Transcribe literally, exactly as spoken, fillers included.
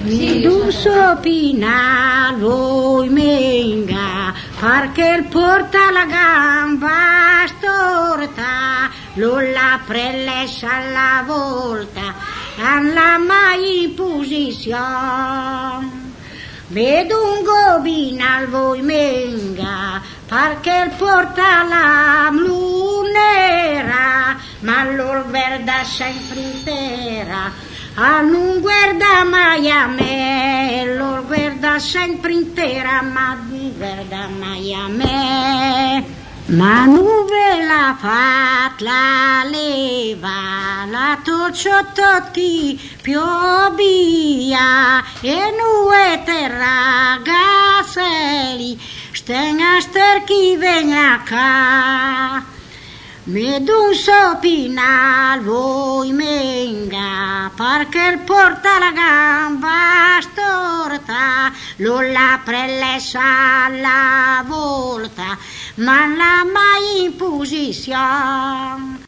Tu sopina voi menga, perché il porta la gamba storta, non la prelessa alla volta, non la mai in posizione. Vedo un gobinal voi menga, perché il porta la lunera, ma lo guarda sempre intera. Ah, non guarda mai a me, lo guarda sempre intera, ma non guarda mai a me. Ma non ve la fat la leva, la torciotti piovia, e nu e terra gaseli, stenga ster chi venga ca. Medun sopinal voi menga, perché il porta la gamba storta, non la prelessa alla volta, ma la mai in posizione.